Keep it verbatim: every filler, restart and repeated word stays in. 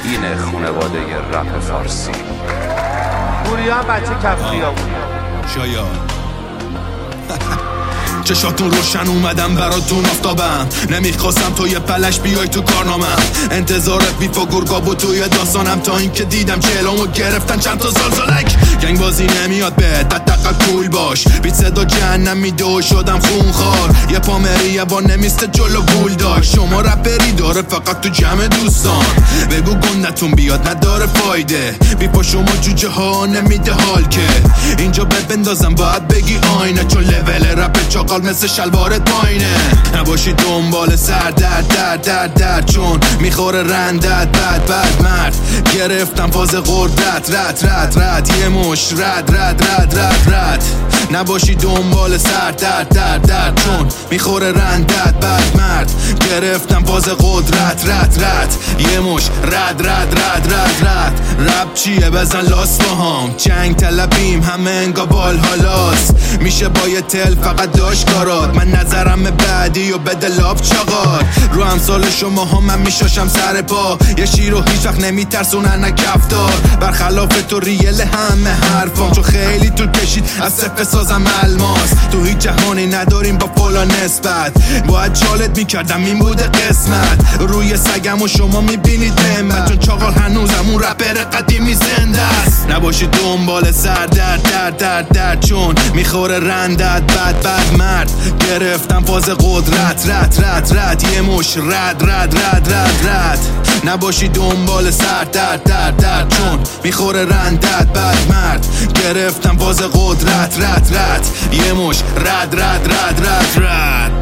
اینه خانواده رپ فارسی. پوریا بچه کفریا بود. شاید چشاتون روشن اومدم براتون آفتابم، نمیخواستم تو یه پلش بیای تو کارنامم. انتظارت بیف و گرگا بود توی داستانم، تا اینکه دیدم جلومو گرفتن چند تا زلزلک. گنگ بازی نمیاد به حداقل کول باش، بیت صدا جهنم میده و شدم خونخوار. یه پامریه با نمیسته جلو بول داشت، شما رپری داره فقط تو جمع دوستان. بگو گندتون بیاد نداره فایده، بیپا شما جوجه ها نمیده حال که اینجا بد بندازم باید بگی آینه، چون لول رپ چاقال مثل شلوارت پایینه. نباشی دنبال سر درد درد درد درد، چون میخوره رندت بد بد مرد. گرفتم فاز قدرت رد رد رد، یه مش رد رد رد رد رد. نباشی دنبال سر درد درد درد، چون میخوره رندت بد مرد. گرفتم فاز قدرت رد رد، یه مش رد رد رد رد رد. رب چیه بزن لاس با هم، جنگ طلبیم همه انگا بال حالاست. میشه با یه تل فقط داشت کارات، من نظرم بعدی و بده لاب چاقات. رو امثال شما ها من میشاشم سر پا، یه شیر و هیچ وقت نمیترسونن نکفتار. برخلاف تو ریل همه حرفام، چون خیلی طول کشید از صفه سازم الماس. تو هیچ جهانی نداریم با فلا نسبت، باید چالت میکردم این بوده قسمت. روی سگم و شما میبینید همت، چون چاقال هنوزم اون رپر قدیمی زنده است. نباشی دنبال سر درد درد درد درد، چون میخوره رندت بد بد مرد. گرفتم فاز قدرت رد رد رد، یه مش رد رد رد رد رد. نباشی دنبال سر درد درد درد، چون میخوره رندت بد مرد. گرفتم فاز قدرت رد رد، یه مش رد رد رد رد رد.